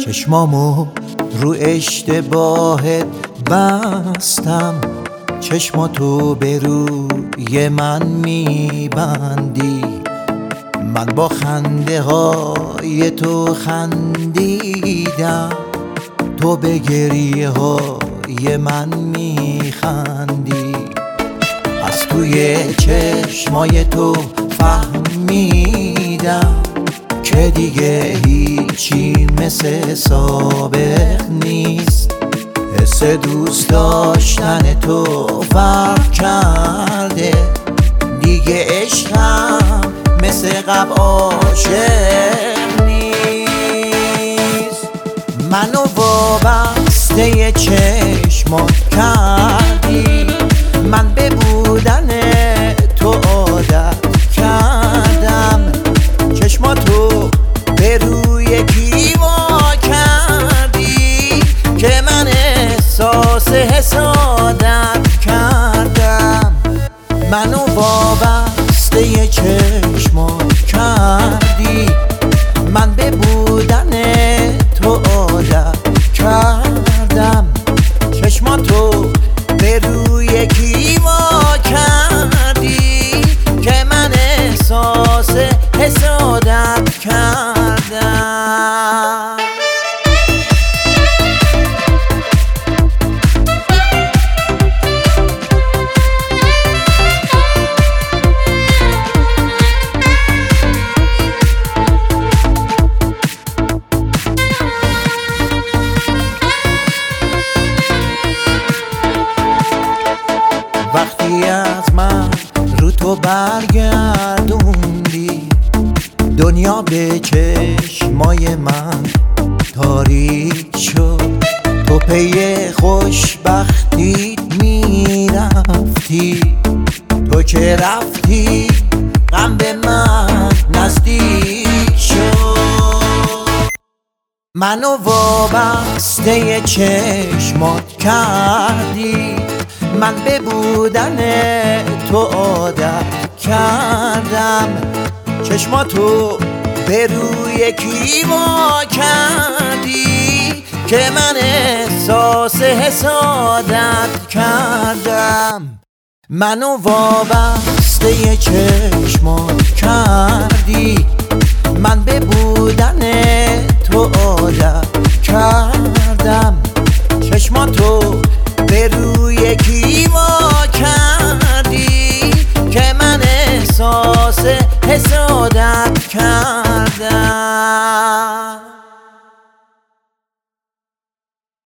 چشمامو رو اشتباهت بستم، چشماتو به روی من میبندی. من با خنده های تو خندیدم، تو به گریه های من میخندی. از توی چشمای تو فهمیدم که دیگه هیچی مثل سابق نیست. حس دوست داشتن تو فرق کرده، دیگه عشقم مثل قبل عاشق نیست. منو وابسته چشمات کردی، من به بودن تو عادت کردم. چشماتو به روی کیوا کردی که من احساس حسادت کردم. منو وابسته چشمات کردی، من به بودن تو عادت کردم. چشماتو به روی کیوا کردی که من احساس حسادت کردم. وقتی از من رو تو برگردوندی، دنیا به چشمای من تاریک شد. تو پی خوشبختیت میرفتی، تو که رفتی غم به من نزدیک شد. منو وابسته چشمات کردی، من به بودن تو عادت کردم. چشماتو به روی کیوا کردی که من احساس حسادت کردم. منو وابسته چشمات کردی، من به بودن تو عادت کردم. چشماتو به روی کیوا کردی که من احساس حسادت کردم.